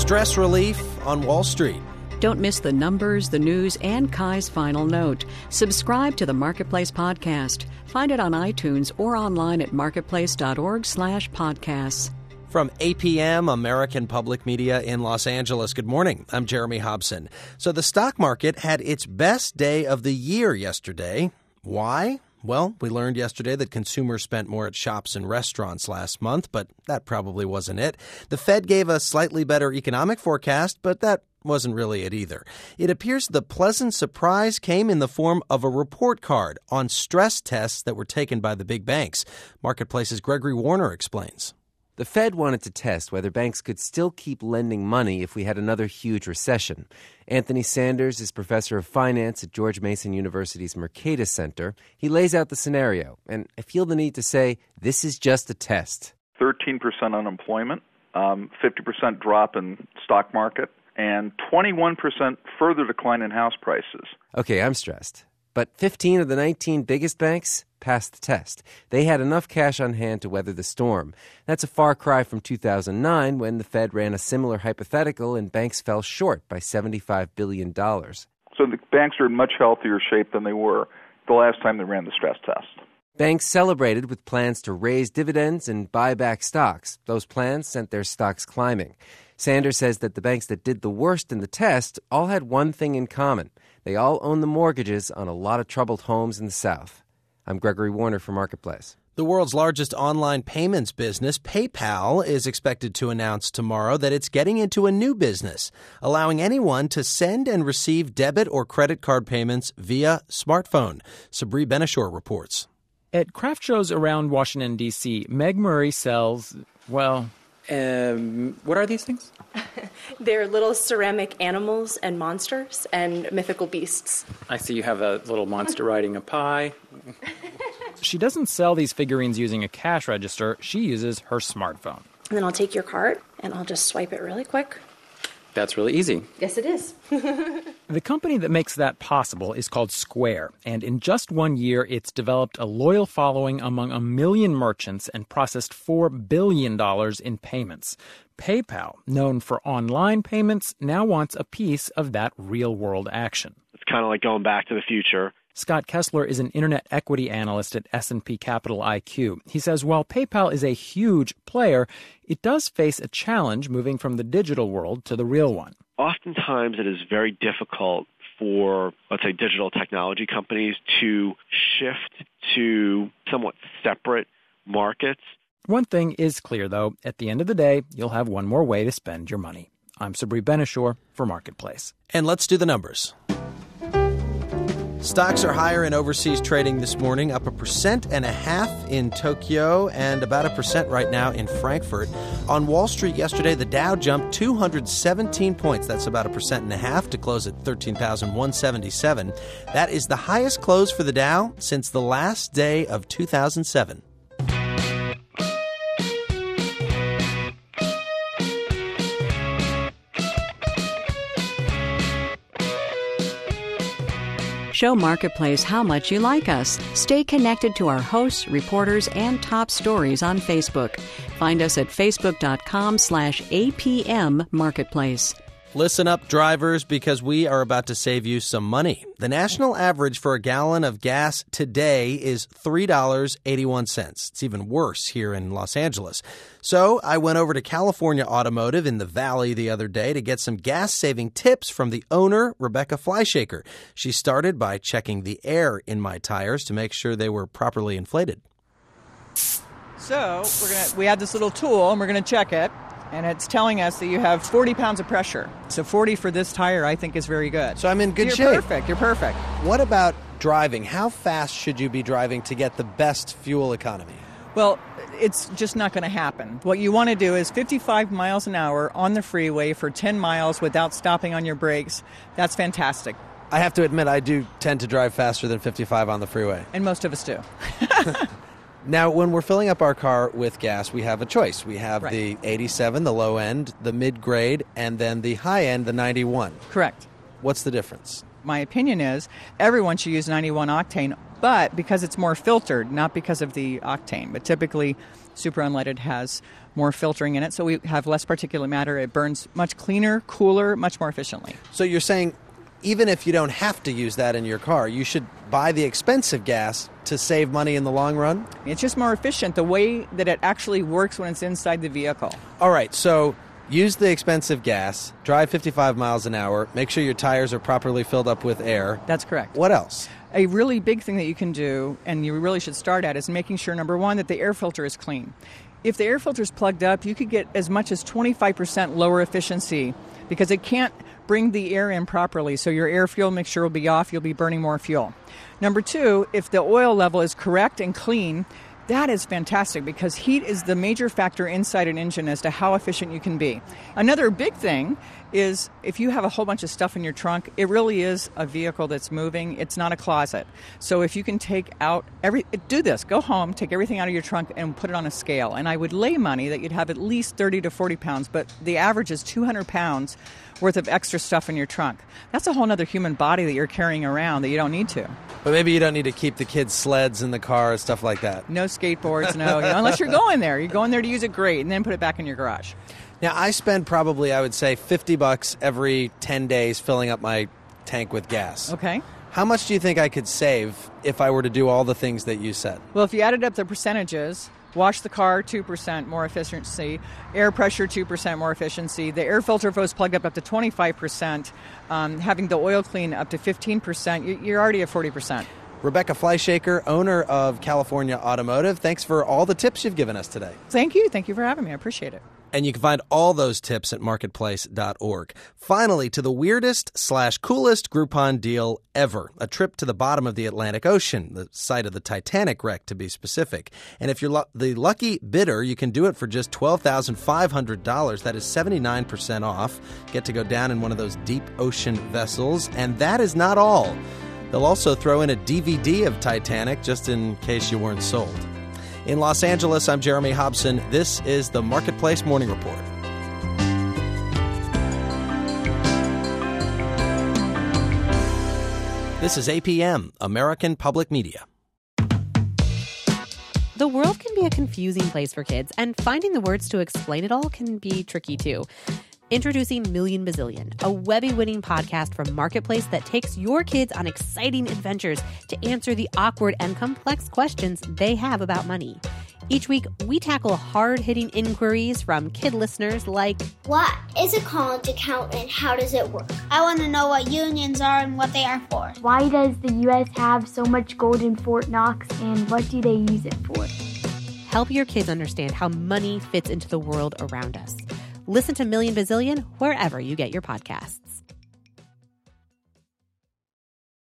stress relief on Wall Street. Don't miss the numbers, the news, and Kai's final note. Subscribe to the Marketplace podcast. Find it on iTunes or online at marketplace.org/podcasts. From APM, American Public Media in Los Angeles, good morning. I'm Jeremy Hobson. So the stock market had its best day of the year yesterday. Why? Well, we learned yesterday that consumers spent more at shops and restaurants last month, but that probably wasn't it. The Fed gave a slightly better economic forecast, but that wasn't really it either. It appears the pleasant surprise came in the form of a report card on stress tests that were taken by the big banks. Marketplace's Gregory Warner explains. The Fed wanted to test whether banks could still keep lending money if we had another huge recession. Anthony Sanders is professor of finance at George Mason University's Mercatus Center. He lays out the scenario, and I feel the need to say this is just a test. 13% unemployment, 50% drop in stock market, and 21% further decline in house prices. Okay, I'm stressed. But 15 of the 19 biggest banks passed the test. They had enough cash on hand to weather the storm. That's a far cry from 2009 when the Fed ran a similar hypothetical and banks fell short by $75 billion. So the banks are in much healthier shape than they were the last time they ran the stress test. Banks celebrated with plans to raise dividends and buy back stocks. Those plans sent their stocks climbing. Sanders says that the banks that did the worst in the test all had one thing in common. They all own the mortgages on a lot of troubled homes in the South. I'm Gregory Warner for Marketplace. The world's largest online payments business, PayPal, is expected to announce tomorrow that it's getting into a new business, allowing anyone to send and receive debit or credit card payments via smartphone. Sabri Benishore reports. At craft shows around Washington, D.C., Meg Murray sells, what are these things? They're little ceramic animals and monsters and mythical beasts. I see you have a little monster riding a pie. She doesn't sell these figurines using a cash register. She uses her smartphone. And then I'll take your card and I'll just swipe it really quick. That's really easy. Yes, it is. The company that makes that possible is called Square, and in just 1 year, it's developed a loyal following among 1 million merchants and processed $4 billion in payments. PayPal, known for online payments, now wants a piece of that real-world action. It's kind of like going back to the future. Scott Kessler is an internet equity analyst at S&P Capital IQ. He says while PayPal is a huge player, it does face a challenge moving from the digital world to the real one. Oftentimes it is very difficult for, let's say, digital technology companies to shift to somewhat separate markets. One thing is clear, though. At the end of the day, you'll have one more way to spend your money. I'm Sabri Benishore for Marketplace. And let's do the numbers. Stocks are higher in overseas trading this morning, up 1.5% in Tokyo and about 1% right now in Frankfurt. On Wall Street yesterday, the Dow jumped 217 points. That's about 1.5% to close at 13,177. That is the highest close for the Dow since the last day of 2007. Show Marketplace how much you like us. Stay connected to our hosts, reporters, and top stories on Facebook. Find us at facebook.com/APM Marketplace. Listen up, drivers, because we are about to save you some money. The national average for a gallon of gas today is $3.81. It's even worse here in Los Angeles. So I went over to California Automotive in the Valley the other day to get some gas-saving tips from the owner, Rebecca Flyshaker. She started by checking the air in my tires to make sure they were properly inflated. So we have this little tool, and we're going to check it. And it's telling us that you have 40 pounds of pressure. So 40 for this tire, I think, is very good. So I'm in good shape. You're perfect. What about driving? How fast should you be driving to get the best fuel economy? Well, it's just not going to happen. What you want to do is 55 miles an hour on the freeway for 10 miles without stopping on your brakes. That's fantastic. I have to admit, I do tend to drive faster than 55 on the freeway. And most of us do. Now, when we're filling up our car with gas, we have a choice. We have the 87, the low end, the mid-grade, and then the high end, the 91. Correct. What's the difference? My opinion is everyone should use 91 octane, but because it's more filtered, not because of the octane. But typically, super unleaded has more filtering in it, so we have less particulate matter. It burns much cleaner, cooler, much more efficiently. So you're saying even if you don't have to use that in your car, you should buy the expensive gas to save money in the long run? It's just more efficient, the way that it actually works when it's inside the vehicle. All right, so use the expensive gas, drive 55 miles an hour, make sure your tires are properly filled up with air. That's correct. What else? A really big thing that you can do, and you really should start at, is making sure, number one, that the air filter is clean. If the air filter is plugged up, you could get as much as 25% lower efficiency because it can't bring the air in properly, so your air fuel mixture will be off, you'll be burning more fuel. Number two, if the oil level is correct and clean, that is fantastic because heat is the major factor inside an engine as to how efficient you can be. Another big thing is if you have a whole bunch of stuff in your trunk, it really is a vehicle that's moving. It's not a closet. So if you can take out do this, go home, take everything out of your trunk and put it on a scale. And I would lay money that you'd have at least 30 to 40 pounds, but the average is 200 pounds worth of extra stuff in your trunk. That's a whole other human body that you're carrying around that you don't need to. But maybe you don't need to keep the kids' sleds in the car, stuff like that. No skateboards, no. Unless you're going there. You're going there to use it, great, and then put it back in your garage. Now, I spend probably, I would say, $50 every 10 days filling up my tank with gas. Okay. How much do you think I could save if I were to do all the things that you said? Well, if you added up the percentages, wash the car, 2% more efficiency, air pressure, 2% more efficiency, the air filter, if it was plugged up to 25%, having the oil clean up to 15%, you're already at 40%. Rebecca Fleischhaker, owner of California Automotive, thanks for all the tips you've given us today. Thank you. Thank you for having me. I appreciate it. And you can find all those tips at marketplace.org. Finally, to the weirdest/coolest Groupon deal ever. A trip to the bottom of the Atlantic Ocean, the site of the Titanic wreck to be specific. And if you're the lucky bidder, you can do it for just $12,500. That is 79% off. Get to go down in one of those deep ocean vessels. And that is not all. They'll also throw in a DVD of Titanic just in case you weren't sold. In Los Angeles, I'm Jeremy Hobson. This is the Marketplace Morning Report. This is APM, American Public Media. The world can be a confusing place for kids, and finding the words to explain it all can be tricky too. Introducing Million Bazillion, a Webby-winning podcast from Marketplace that takes your kids on exciting adventures to answer the awkward and complex questions they have about money. Each week, we tackle hard-hitting inquiries from kid listeners like, what is a college account and how does it work? I want to know what unions are and what they are for. Why does the U.S. have so much gold in Fort Knox and what do they use it for? Help your kids understand how money fits into the world around us. Listen to Million Bazillion wherever you get your podcasts.